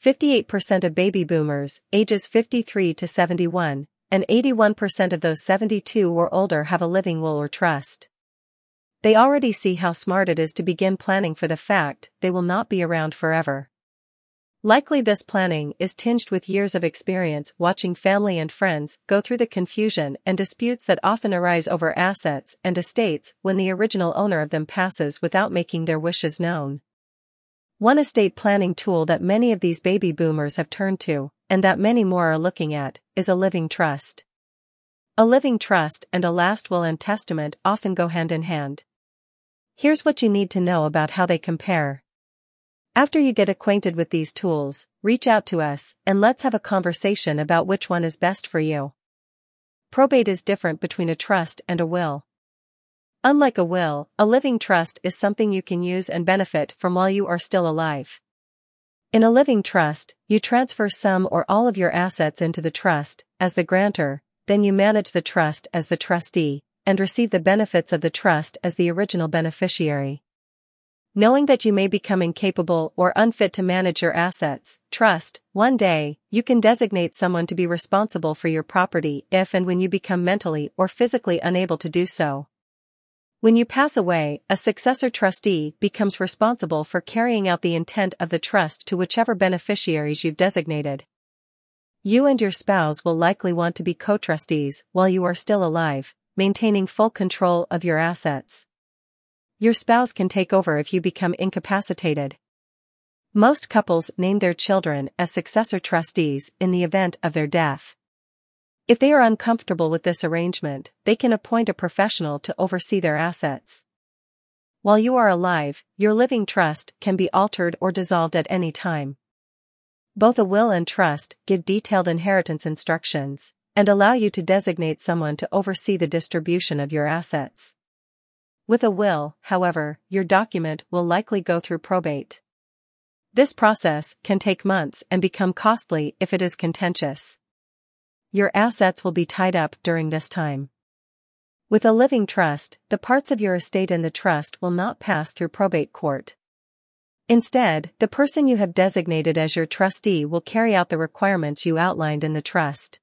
58% of baby boomers, ages 53 to 71, and 81% of those 72 or older have a living will or trust. They already see how smart it is to begin planning for the fact they will not be around forever. Likely this planning is tinged with years of experience watching family and friends go through the confusion and disputes that often arise over assets and estates when the original owner of them passes without making their wishes known. One estate planning tool that many of these baby boomers have turned to, and that many more are looking at, is a living trust. A living trust and a last will and testament often go hand in hand. Here's what you need to know about how they compare. After you get acquainted with these tools, reach out to us and let's have a conversation about which one is best for you. Probate is different between a trust and a will. Unlike a will, a living trust is something you can use and benefit from while you are still alive. In a living trust, you transfer some or all of your assets into the trust as the grantor, then you manage the trust as the trustee, and receive the benefits of the trust as the original beneficiary. Knowing that you may become incapable or unfit to manage your assets, trust, one day, you can designate someone to be responsible for your property if and when you become mentally or physically unable to do so. When you pass away, a successor trustee becomes responsible for carrying out the intent of the trust to whichever beneficiaries you've designated. You and your spouse will likely want to be co-trustees while you are still alive, maintaining full control of your assets. Your spouse can take over if you become incapacitated. Most couples name their children as successor trustees in the event of their death. If they are uncomfortable with this arrangement, they can appoint a professional to oversee their assets. While you are alive, your living trust can be altered or dissolved at any time. Both a will and trust give detailed inheritance instructions and allow you to designate someone to oversee the distribution of your assets. With a will, however, your document will likely go through probate. This process can take months and become costly if it is contentious. Your assets will be tied up during this time. With a living trust, the parts of your estate in the trust will not pass through probate court. Instead, the person you have designated as your trustee will carry out the requirements you outlined in the trust.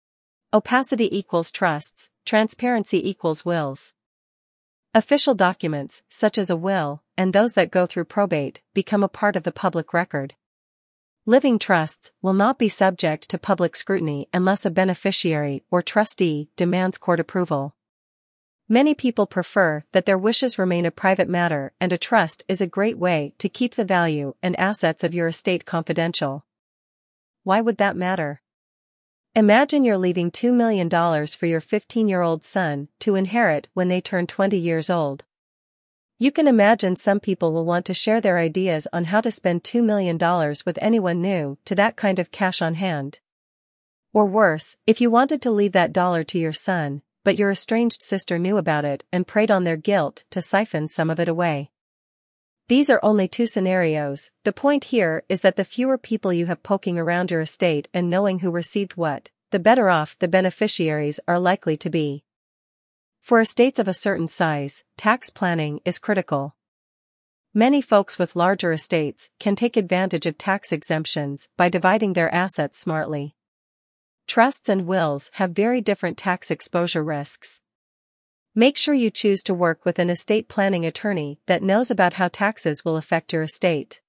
Opacity equals trusts, transparency equals wills. Official documents, such as a will, and those that go through probate, become a part of the public record. Living trusts will not be subject to public scrutiny unless a beneficiary or trustee demands court approval. Many people prefer that their wishes remain a private matter, and a trust is a great way to keep the value and assets of your estate confidential. Why would that matter? Imagine you're leaving $2 million for your 15-year-old son to inherit when they turn 20 years old. You can imagine some people will want to share their ideas on how to spend $2 million with anyone new to that kind of cash on hand. Or worse, if you wanted to leave that dollar to your son, but your estranged sister knew about it and preyed on their guilt to siphon some of it away. These are only two scenarios. The point here is that the fewer people you have poking around your estate and knowing who received what, the better off the beneficiaries are likely to be. For estates of a certain size, tax planning is critical. Many folks with larger estates can take advantage of tax exemptions by dividing their assets smartly. Trusts and wills have very different tax exposure risks. Make sure you choose to work with an estate planning attorney that knows about how taxes will affect your estate.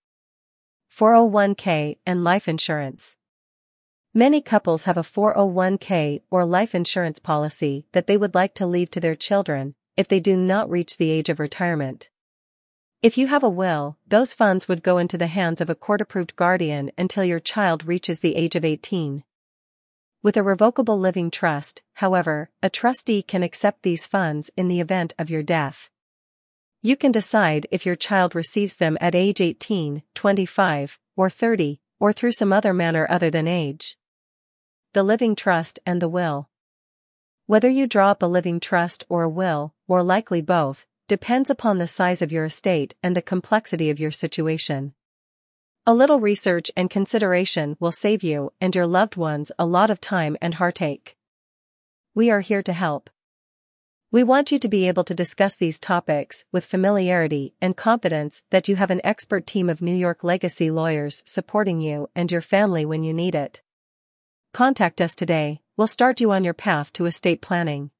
401k and life insurance. Many couples have a 401k or life insurance policy that they would like to leave to their children if they do not reach the age of retirement. If you have a will, those funds would go into the hands of a court-approved guardian until your child reaches the age of 18. With a revocable living trust, however, a trustee can accept these funds in the event of your death. You can decide if your child receives them at age 18, 25, or 30, or through some other manner other than age. The living trust and the will. Whether you draw up a living trust or a will, or likely both, depends upon the size of your estate and the complexity of your situation. A little research and consideration will save you and your loved ones a lot of time and heartache. We are here to help. We want you to be able to discuss these topics with familiarity and confidence that you have an expert team of New York Legacy lawyers supporting you and your family when you need it. Contact us today, we'll start you on your path to estate planning.